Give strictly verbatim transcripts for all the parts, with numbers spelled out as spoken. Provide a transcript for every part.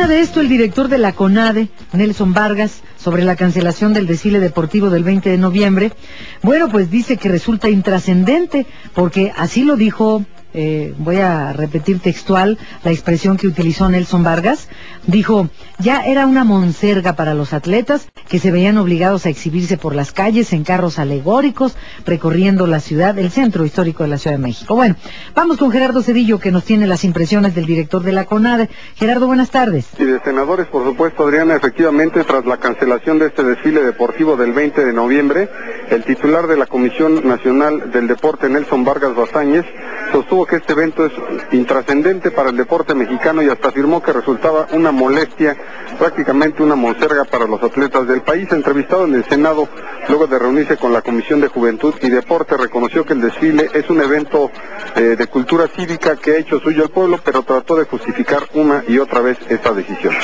opina de esto el director de la CONADE, Nelson Vargas, sobre la cancelación del desfile deportivo del veinte de noviembre? Bueno, pues dice que resulta intrascendente, porque así lo dijo, eh, voy a repetir textual la expresión que utilizó Nelson Vargas. Dijo, ya era una monserga para los atletas que se veían obligados a exhibirse por las calles en carros alegóricos, recorriendo la ciudad, el centro histórico de la Ciudad de México. Bueno, vamos con Gerardo Cedillo, que nos tiene las impresiones del director de la CONADE. Gerardo, buenas tardes. Y de senadores, por supuesto, Adriana, efectivamente, tras la cancelación de este desfile deportivo del veinte de noviembre, el titular de la Comisión Nacional del Deporte, Nelson Vargas Bazáñez, sostuvo que este evento es intrascendente para el deporte mexicano y hasta afirmó que resultaba una molestia, prácticamente una monserga para los atletas del país. Entrevistado en el Senado, luego de reunirse con la Comisión de Juventud y Deporte, reconoció que el desfile es un evento eh, de cultura cívica que ha hecho suyo el pueblo, pero trató de justificar una y otra vez esta decisión.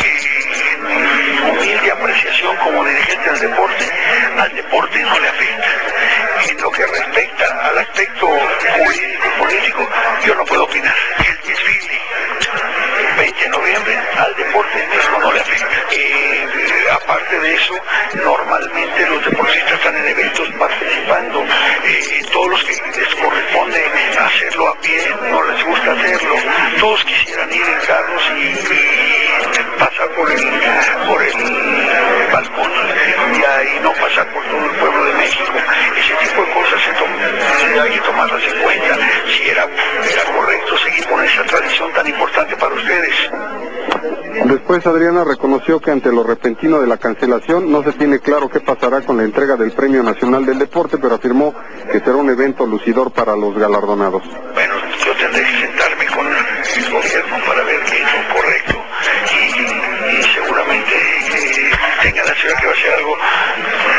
Humilde apreciación como dirigente del deporte, al deporte no le afecta. En lo que respecta al aspecto jurídico y político, yo no puedo opinar. El desfile veinte de noviembre al deporte en México no le afecta. Eh, aparte de eso, normalmente los deportistas están en eventos participando, eh, todos los que les corresponde hacerlo a pie, no les gusta hacerlo, todos quisieran ir en carros y, y pasar por el, por el balcón y ahí no pasar por todo el pueblo de México. Ese tipo de cosas se tom- hay que tomarlas en cuenta, si era, era correcto seguir con esa tradición tan importante para ustedes. Después, Adriana reconoció que ante lo repentino de la cancelación no se tiene claro qué pasará con la entrega del Premio Nacional del Deporte, pero afirmó que será un evento lucidor para los galardonados. Bueno, yo tendré que sentarme con el gobierno para ver qué es lo correcto y, y seguramente eh, tenga la ciudad que va a ser algo